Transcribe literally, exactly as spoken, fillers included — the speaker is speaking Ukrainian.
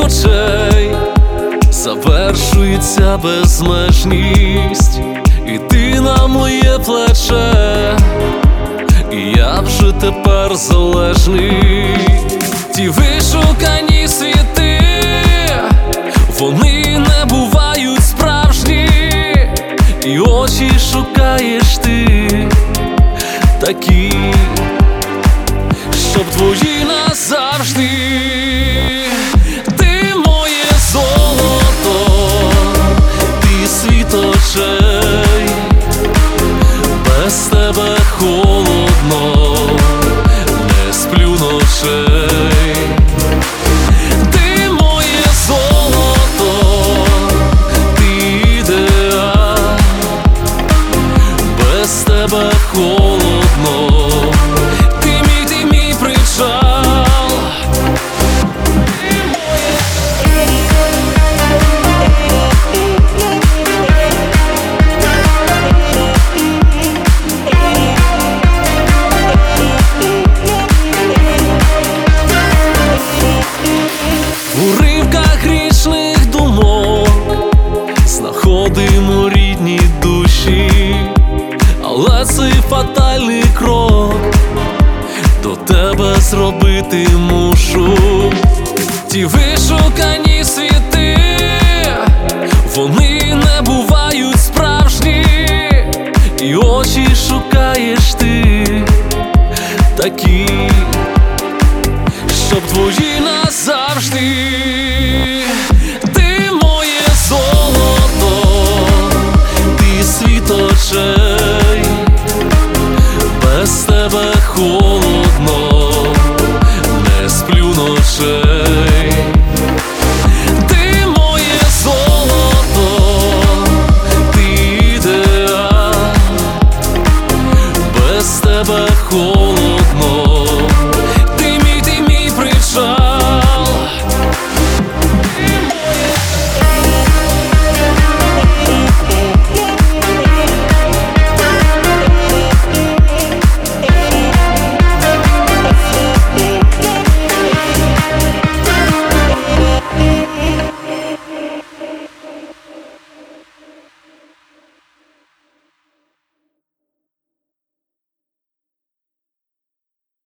очей завершується безмежність, і ти на моє плече, і я вже тепер залежний. Ті вишукані світи, вони не бувають справжні, і очі шукаєш ти такі, щоб твої назавжди. Ти моє золото, ти світ очей, без тебе холодно, не сплю ночей. Ти моє золото, ти ідеал, без тебе холодно, ти мій, ти мій причал. У ривках грішних думок знаходимо рідні душі, але цей фатальний крок до тебе зробити мушу. Ті вишукані світи, вони не бувають справжні, і очі шукаєш ти такі, щоб твої назавжди.